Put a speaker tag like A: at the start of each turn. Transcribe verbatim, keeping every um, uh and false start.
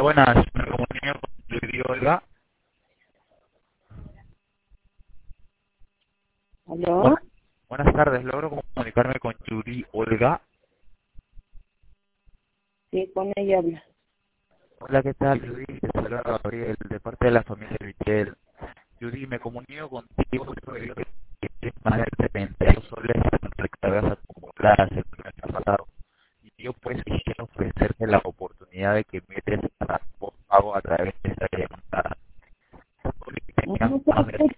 A: buenas, me comunico con Judy Olga.
B: ¿Aló?
A: Buenas, buenas tardes, logro comunicarme con Judy Olga.
B: Sí, con ella habla.
A: Hola, ¿qué tal, Judy? Te saluda Gabriel, de parte de la familia Vitel. Judy, me comunico contigo porque creo que tienes más de setenta y dos soles en recargas acumuladas el mes pasado. Y yo pues quisiera ofrecerte la oportunidad de que metes a pago a través de esta llamada. Porque
B: No
A: tenías
B: sé
A: más de
B: qué